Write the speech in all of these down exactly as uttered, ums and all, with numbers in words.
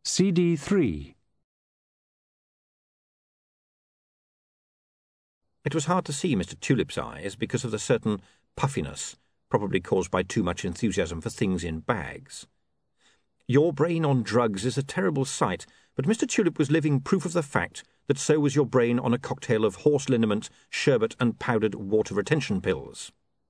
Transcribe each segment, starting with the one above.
C D three. It was hard to see Mister Tulip's eyes because of the certain puffiness, probably caused by too much enthusiasm for things in bags. Your brain on drugs is a terrible sight, but Mister Tulip was living proof of the fact that so was your brain on a cocktail of horse liniment, sherbet, and powdered water retention pills.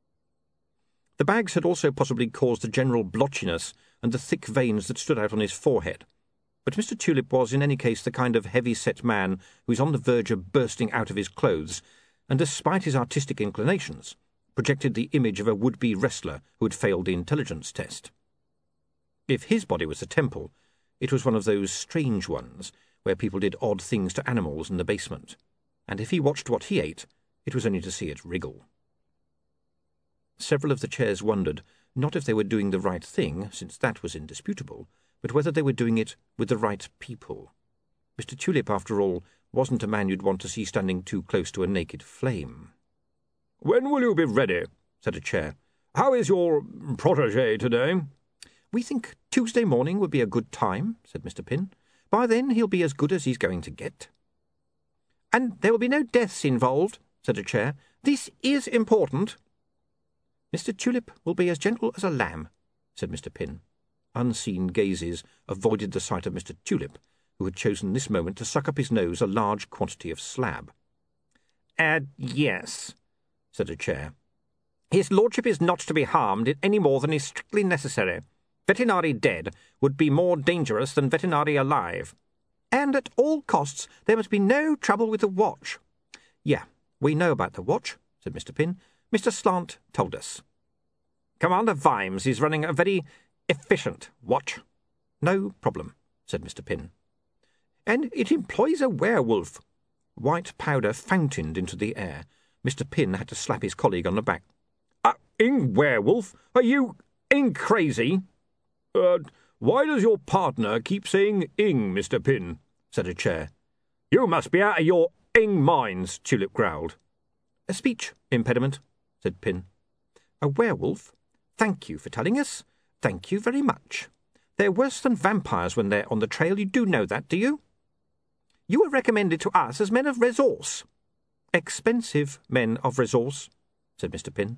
The bags had also possibly caused the general blotchiness and the thick veins that stood out on his forehead, but Mister Tulip was in any case the kind of heavy-set man who is on the verge of bursting out of his clothes, and despite his artistic inclinations, projected the image of a would-be wrestler who had failed the intelligence test. If his body was a temple, it was one of those strange ones where people did odd things to animals in the basement, and if he watched what he ate, it was only to see it wriggle. Several of the chairs wondered, not if they were doing the right thing, since that was indisputable, but whether they were doing it with the right people. Mister Tulip, after all, wasn't a man you'd want to see standing too close to a naked flame. "When will you be ready?" said a chair. "How is your protégé today?" "We think Tuesday morning would be a good time," said Mister Pin. "By then he'll be as good as he's going to get." "And there will be no deaths involved," said a chair. "This is important." "Mister Tulip will be as gentle as a lamb," said Mister Pin. Unseen gazes avoided the sight of Mister Tulip, who had chosen this moment to suck up his nose a large quantity of slab. "Uh, yes," said a chair. "His lordship is not to be harmed any more than is strictly necessary. Vetinari dead would be more dangerous than Vetinari alive. And at all costs there must be no trouble with the watch." "Yeah, we know about the watch," said Mister Pin. "Mister Slant told us." "Commander Vimes is running a very efficient watch." "No problem," said Mister Pin. "And it employs a werewolf." White powder fountained into the air. Mister Pin had to slap his colleague on the back. "A ing werewolf? Are you ing crazy?" Uh, why does your partner keep saying ing, Mister Pin?" said a chair. "You must be out of your ing minds," Tulip growled. "A speech impediment," said Pin. "A werewolf? Thank you for telling us. Thank you very much. They're worse than vampires when they're on the trail. You do know that, do you? You were recommended to us as men of resource." "Expensive men of resource," said Mister Pin.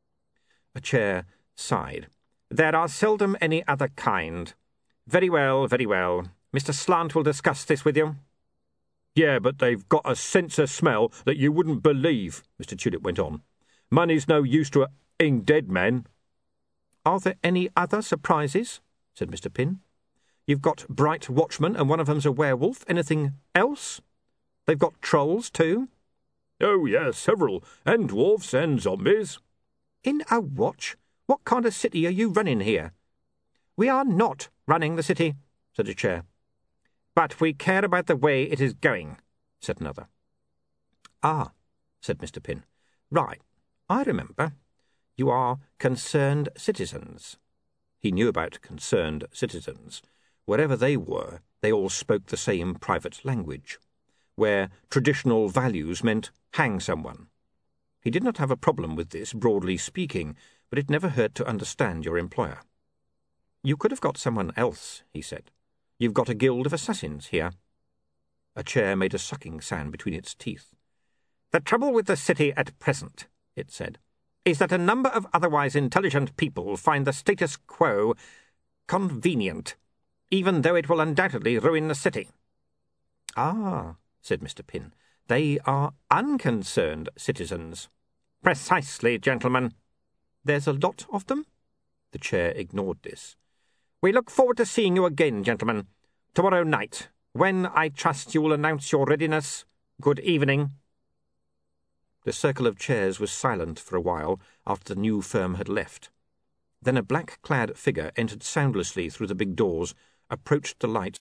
A chair sighed. "There are seldom any other kind. Very well, very well. Mister Slant will discuss this with you." "Yeah, but they've got a sense of smell that you wouldn't believe," Mister Tulip went on. "Money's no use to a ing dead man." "Are there any other surprises?" said Mister Pin. "You've got bright watchmen, and one of them's a werewolf. Anything else? They've got trolls, too." "Oh, yes, several, and dwarfs and zombies." "In a watch? What kind of city are you running here?" "We are not running the city," said a chair. "But we care about the way it is going," said another. "Ah," said Mister Pin. "Right, I remember. You are concerned citizens." He knew about concerned citizens. Wherever they were, they all spoke the same private language, where traditional values meant hang someone. He did not have a problem with this, broadly speaking, but it never hurt to understand your employer. "You could have got someone else," he said. "You've got a guild of assassins here." A chair made a sucking sound between its teeth. "The trouble with the city at present," it said, "is that a number of otherwise intelligent people find the status quo convenient, even though it will undoubtedly ruin the city." "Ah," said Mister Pin, "they are unconcerned citizens." "Precisely, gentlemen." "There's a lot of them?" The chair ignored this. "We look forward to seeing you again, gentlemen, tomorrow night, when I trust you will announce your readiness. Good evening." The circle of chairs was silent for a while after the new firm had left. Then a black-clad figure entered soundlessly through the big doors, approached the light,